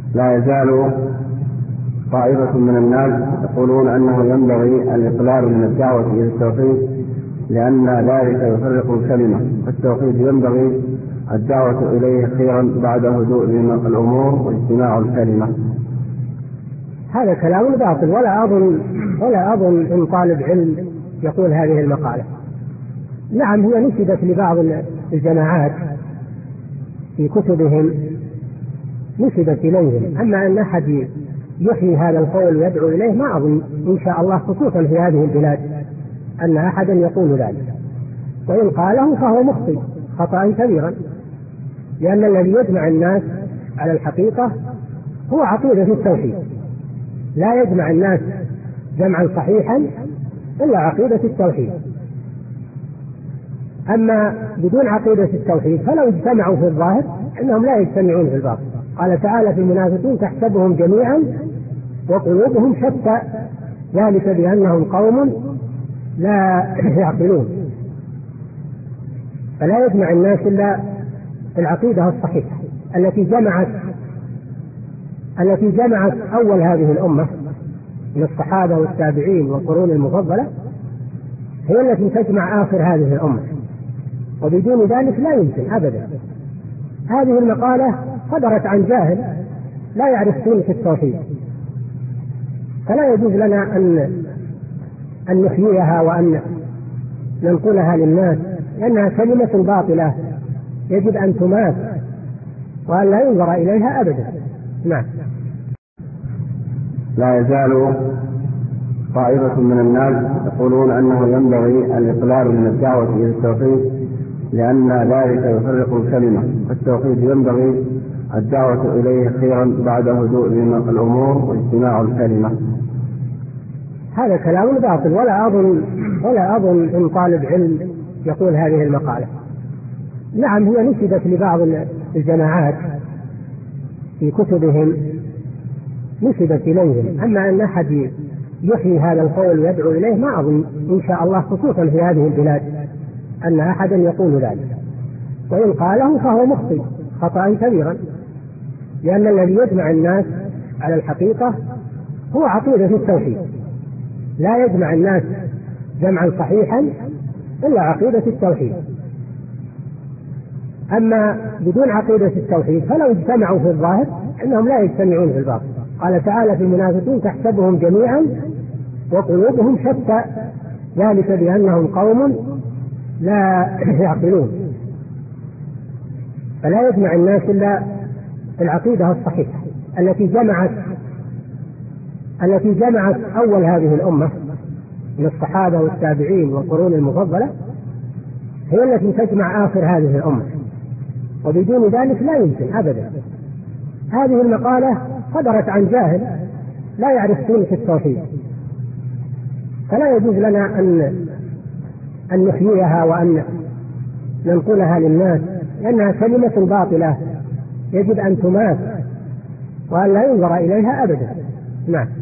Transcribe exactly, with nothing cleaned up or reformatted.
لا يزال طائفة من الناس يقولون أنه ينبغي الإقلال من الدعوة إلى التوحيد لأن ذلك يفرق الكلمة، فالتوحيد ينبغي الدعوة إليه خيرا بعد هدوء الأمور واجتماع الكلمة. هذا كلام باطل، ولا أظن ولا أظن إن طالب علم يقول هذه المقالة. نعم، هي نسبت لبعض الجماعات في كتبهم، نسبت إليهم، أما أن أحد يحيي هذا القول ويدعو إليه ما أظن إن شاء الله، خصوصا في هذه البلاد، أن أحدا يقول ذلك، وإن قاله فهو مخطئ خطأ كبيرا، لأن الذي يجمع الناس على الحقيقة هو عقيدة التوحيد، لا يجمع الناس جمعا صحيحا إلا عقيدة التوحيد. أما بدون عقيدة التوحيد فلو اجتمعوا في الظاهر إنهم لا يجتمعون في الباطن. قال تعالى في المنافقين تحسبهم جميعا وقلوبهم شتى ذلك بأنهم قوم لا يعقلون. فلا يجمع الناس إلا العقيدة الصحيحة التي جمعت التي جمعت أول هذه الأمة من الصحابة والتابعين والقرون المفضلة، هي التي تجمع آخر هذه الأمة، وبدون ذلك لا يمكن أبدا. هذه المقالة صدرت عن جاهل لا يعرف قيمة التوحيد، فلا يجوز لنا أن أن نحييها وأن ننقلها للناس، لأنها كلمة باطلة يجب أن تمات وأن لا ينظر إليها أبدا. نعم. لا يزال طائفة من الناس يقولون أنه ينبغي الإقلال من الدعوة إلى التوحيد لأن ذلك يفرق الكلمة، فالتوحيد ينبغي الدعوة إليه خيرا بعد هدوء الأمور واجتماع الكلمة. هذا كلام باطل، ولا أظن ولا أظن إن طالب علم يقول هذه المقالة. نعم، هي نسبت لبعض الجماعات في كتبهم، نسبت إليهم، أما أن أحد يحيي هذا القول ويدعو إليه ما أظن إن شاء الله، خصوصا في هذه البلاد، أن أحدا يقول ذلك، وإن قاله فهو مخطئ خطأ كبيرا، لأن الذي يجمع الناس على الحقيقة هو عقيدة التوحيد، لا يجمع الناس جمعا صحيحا إلا عقيدة التوحيد. أما بدون عقيدة التوحيد فلو اجتمعوا في الظاهر إنهم لا يجتمعون في الباطن. قال تعالى في المنافقين تحسبهم جميعا وقلوبهم شتى ذلك بأنهم قوم لا يعقلون. فلا يجمع الناس إلا العقيدة الصحيحة التي جمعت التي جمعت أول هذه الأمة من الصحابة والتابعين والقرون المفضلة، هي التي تجمع آخر هذه الأمة، وبدون ذلك لا يمكن أبدا. هذه المقالة صدرت عن جاهل لا يعرف قيمة التوحيد، فلا يجوز لنا أن أن نحييها وأن ننقلها للناس، لأنها كلمة باطلة يجب أن تمات وأن لا ينظر إليها أبدا. نعم.